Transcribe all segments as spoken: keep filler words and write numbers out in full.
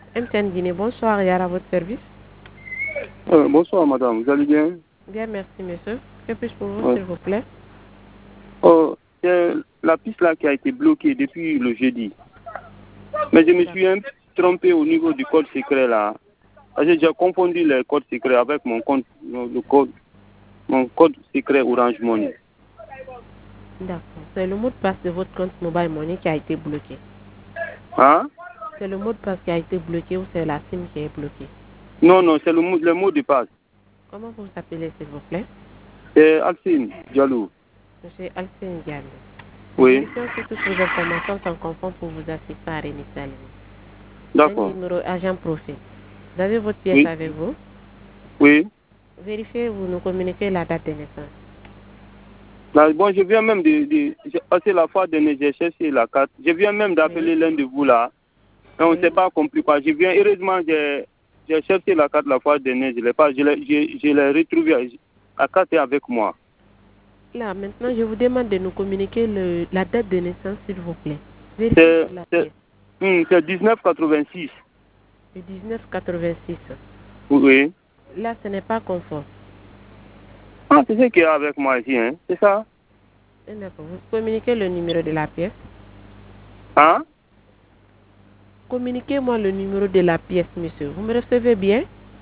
M T N Guinée, bonsoir, Yara, à votre service. Euh, bonsoir madame, vous allez bien? Bien, merci monsieur. Que puis-je pour vous, Ouais. s'il vous plaît? Oh, c'est la piste là qui a été bloquée depuis le jeudi. Mais je me suis un peu trompé au niveau du code secret là. J'ai déjà confondu le code secret avec mon compte, le code, mon code secret Orange Money. D'accord. C'est le mot de passe de votre compte Mobile Money qui a été bloqué. Hein? C'est le mot de passe qui a été bloqué ou c'est la SIM qui est bloquée? Non, non, c'est le, mot- le mot de passe. Comment vous vous appelez, s'il vous plaît? C'est Alcine Diallo. Monsieur Alcine Diallo. Oui. Vérifions si toutes vos informations sont conformes pour vous assister à réinitialiser. Un D'accord. numéro agent profil. Vous avez votre pièce Oui. avec vous? Oui. Vérifiez, vous nous communiquez la date de naissance. Là, bon, je viens même de, de j'ai passé la fois dernière, j'ai cherché la carte. Je viens même d'appeler Oui. l'un de vous là. Mais on ne Oui. s'est pas compris quoi. Je viens, heureusement, j'ai j'ai cherché la carte la fois dernière, je l'ai pas, je l'ai je, je l'ai retrouvée. La carte est avec moi. Là, maintenant, je vous demande de nous communiquer le, la date de naissance, s'il vous plaît. Vérifiez C'est sur la c'est pièce. hum, c'est dix-neuf quatre-vingt-six. Le dix-neuf quatre-vingt-six. Oui. Là, ce n'est pas conforme. Ah, c'est ce qui est avec moi ici, hein. C'est ça? D'accord. Vous communiquez le numéro de la pièce. Hein? Communiquez-moi le numéro de la pièce, monsieur. Vous me recevez bien?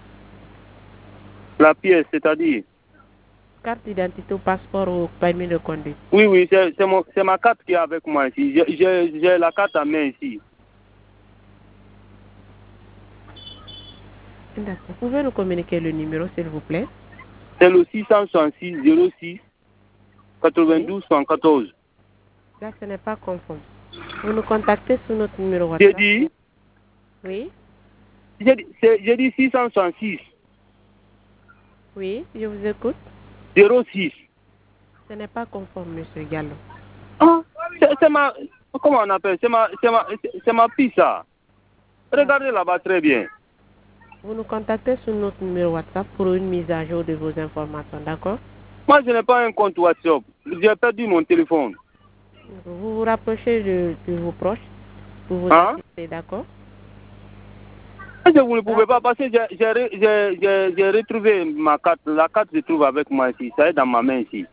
La pièce, c'est-à-dire? Carte d'identité ou passeport ou permis de conduire. Oui, oui, c'est c'est mon- c'est ma carte qui est avec moi ici. J'ai j'ai- j'ai la carte à main ici. D'accord. Vous pouvez nous communiquer le numéro, s'il vous plaît? C'est le six cent soixante-six zéro six Oui. quatre-vingt-douze soixante-quatorze. Là, ce n'est pas conforme. Vous nous contactez sur notre numéro J'ai WhatsApp. dit, Oui. j'ai dit c'est- j'ai dit six cent soixante-six Oui, je vous écoute. zéro six. Ce n'est pas conforme, monsieur Gallo. Ah, c'est c'est ma, comment on appelle? C'est ma, c'est ma, c'est ma fille ça. Regardez là-bas très bien. Vous nous contactez sur notre numéro WhatsApp pour une mise à jour de vos informations, d'accord? Moi, je n'ai pas un compte WhatsApp. J'ai perdu mon téléphone. Vous vous rapprochez de, de vos proches pour vous Hein? assister, d'accord? Est-ce que vous ne pouvez pas passer? J'ai j'ai re- j'ai- j'ai- j'ai retrouvé ma carte. La carte se trouve avec moi ici. Ça est dans ma main ici.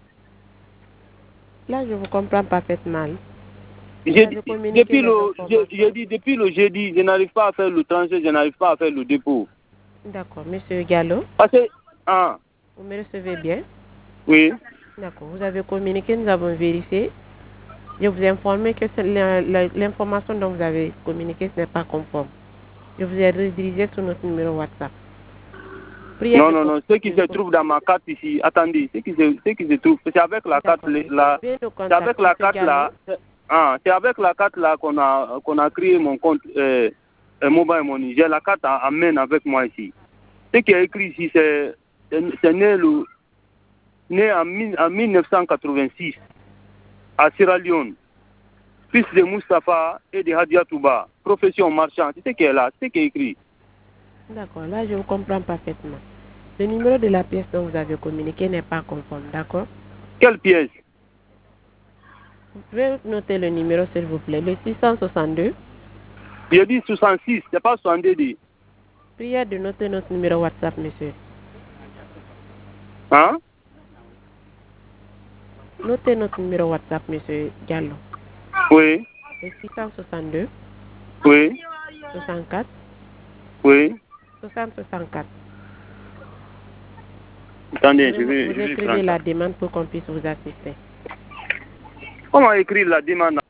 Là, je vous comprends parfaitement. Vous J'ai avez dit- communiqué Depuis les le, j'ai informations. j'ai dit depuis le jeudi, je n'arrive pas à faire le transfert, je n'arrive pas à faire le dépôt. D'accord, monsieur Gallo, Parce que, ah, vous me recevez bien? oui, D'accord, vous avez communiqué, nous avons vérifié. Je vous ai informé que c'est la- la- l'information dont vous avez communiqué, ce n'est pas conforme. Je vous ai redirigé sur notre numéro WhatsApp. Prière non, de non, non, ce qui se confirmation. trouve dans ma carte ici, attendez, ce qui se, ce qui se trouve, c'est avec la carte, D'accord, monsieur. là, Veuillez nous c'est avec contacter, la monsieur carte Gallo. là, c'est- ah, c'est avec la carte là qu'on a, qu'on a créé mon compte euh, euh, Mobile Money. J'ai la carte en, en main avec moi ici. Ce qui est écrit ici, c'est, c'est c'est né, le, né en, mille- en mille neuf cent quatre-vingt-six à Sierra Leone, fils de Mustapha et de Hadia Touba, profession marchand. C'est ce qui est là, c'est ce qui est écrit. D'accord, là, je vous comprends parfaitement. Le numéro de la pièce dont vous avez communiqué n'est pas conforme, d'accord? Quelle pièce? Vous pouvez noter le numéro, s'il vous plaît. Le six cent soixante-deux. J'ai dit soixante-six, c'est pas soixante-deux dit. Prière de noter notre numéro WhatsApp, monsieur. Hein? Notez notre numéro WhatsApp, monsieur Gallo. Oui, Le six cent soixante-deux, oui, soixante-quatre, oui. soixante soixante-quatre. Attendez, je Vous, vais, vous je vais écrivez prendre la ça. demande pour qu'on puisse vous assister. Comment écrire la demande?